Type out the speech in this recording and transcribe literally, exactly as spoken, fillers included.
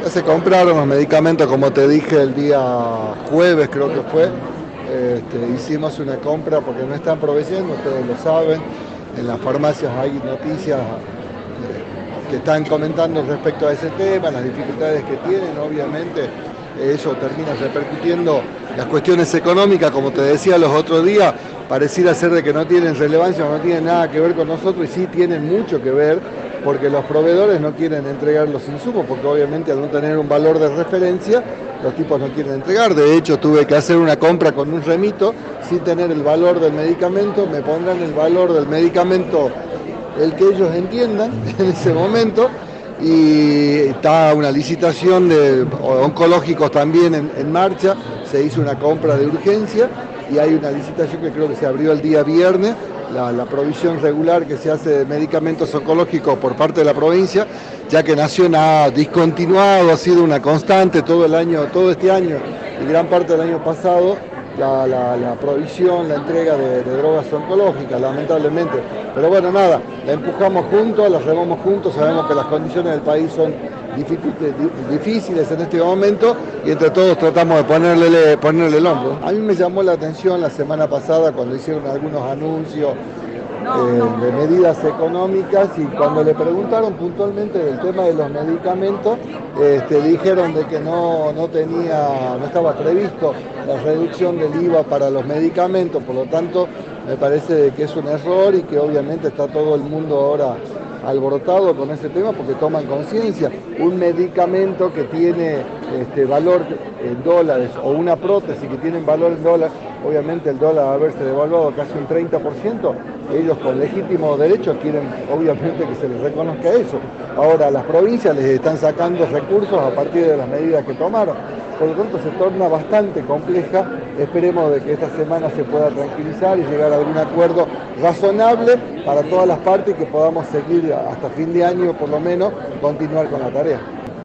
Se compraron los medicamentos, como te dije, el día jueves, creo que fue. Este, hicimos una compra porque no están proveyendo, ustedes lo saben. En las farmacias hay noticias que están comentando respecto a ese tema, las dificultades que tienen, obviamente eso termina repercutiendo las cuestiones económicas, como te decía los otros días, pareciera ser de que no tienen relevancia o no tienen nada que ver con nosotros, y sí tienen mucho que ver, porque los proveedores no quieren entregar los insumos, porque obviamente al no tener un valor de referencia, los tipos no quieren entregar. De hecho, tuve que hacer una compra con un remito sin tener el valor del medicamento, me pondrán el valor del medicamento el que ellos entiendan en ese momento, y está una licitación de oncológicos también en, en marcha, se hizo una compra de urgencia y hay una licitación que creo que se abrió el día viernes, la, la provisión regular que se hace de medicamentos oncológicos por parte de la provincia, ya que Nación ha discontinuado, ha sido una constante todo el año, todo este año y gran parte del año pasado, La, la, la provisión, la entrega de, de drogas oncológicas, lamentablemente. Pero bueno, nada, la empujamos juntos, la remamos juntos, sabemos que las condiciones del país son difíciles en este momento y entre todos tratamos de ponerle, ponerle el hombro. A mí me llamó la atención la semana pasada cuando hicieron algunos anuncios Eh, de medidas económicas, y cuando le preguntaron puntualmente del tema de los medicamentos, este, dijeron de que no, no tenía, no estaba previsto la reducción del I V A para los medicamentos, por lo tanto me parece que es un error y que obviamente está todo el mundo ahora alborotado con ese tema porque toman conciencia. Un medicamento que tiene este, valor en dólares o una prótesis que tiene valor en dólares, obviamente el dólar haberse devaluado casi un treinta por ciento, ellos con legítimo derecho quieren obviamente que se les reconozca eso. Ahora a las provincias les están sacando recursos a partir de las medidas que tomaron, por lo tanto se torna bastante compleja. Esperemos de que esta semana se pueda tranquilizar y llegar a algún acuerdo razonable para todas las partes y que podamos seguir hasta fin de año por lo menos, continuar con la tarea.